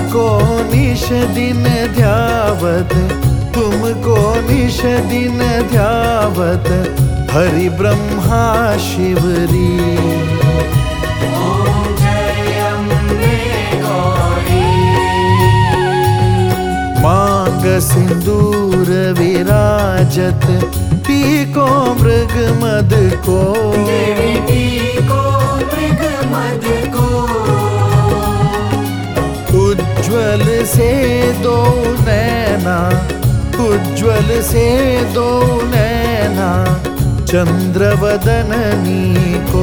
तुमको निश दिन ध्यावत, तुमको निश दिन ध्यावत, हरि ब्रह्मा शिवरी। ओम जय अम्बे गौरी। मांग सिंदूर विराजत, पीको मृग मद को, देवी पीको मृग मद को। उज्ज्वल से दो नैना, उज्ज्वल से दो नैना, चंद्रवदननी को।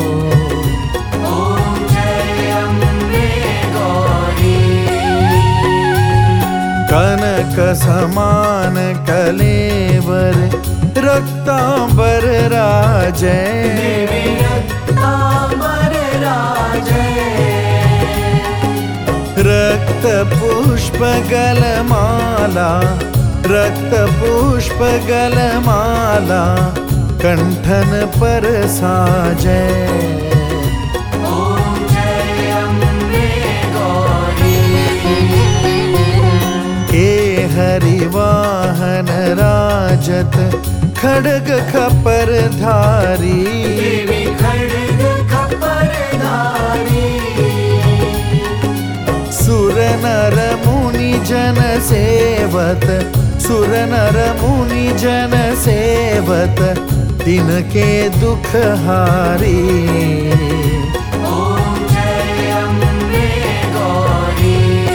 ओम जय अम्बे गौरी। कनक समान कलेवर, रक्तांबर राजै, देवी रक्तांबर राजै। रक्त पुष्प गलमाला, रक्त पुष्प गलमाला, कंठन पर साजै। ओम जय अम्बे गौरी। के हरिवाहन राजत, खड्ग खपर धारी, देवी खड्ग खपर धारी। सुर नर मुनि जन सेवत, सुर नर मुनि जन सेवत, तिनके दुख हारी। ओम जय अम्बे गौरी।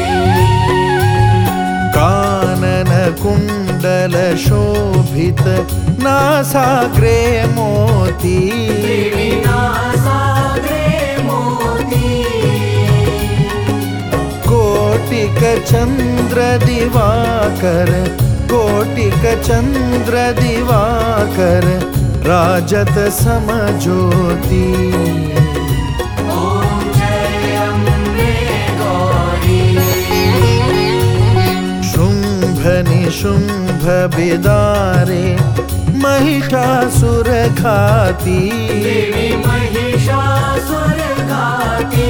कानन कुंडल शोभित, नासाग्रे मोती, देवी नासाग्रे मोती। कोटिक चंद्र दिवाकर, कोटिक चंद्र दिवाकर, राजत समज्योति। ओम जय अम्बे गौरी। शुंभ निशुंभ बिदारे, महिषासुर घाती, देवी महिषासुर घाती।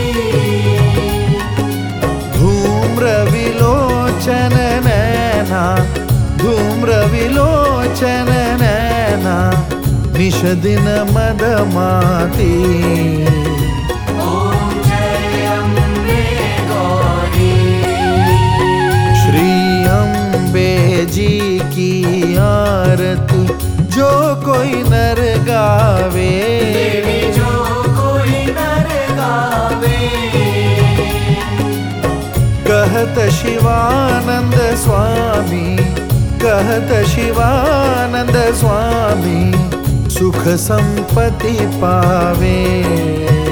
धूम्र विलोचन नैना, धूम्र विलोचन नैना, निश दिन मदमाती। ओम जय अम्बे गौरी। श्री अम्बे जी की आरती, जो कोई नर गावे, देवी जो कोई नर गावे। कहत शिवानंद स्वामी, कहत शिवानंद स्वामी, सुख संपत्ति पावे।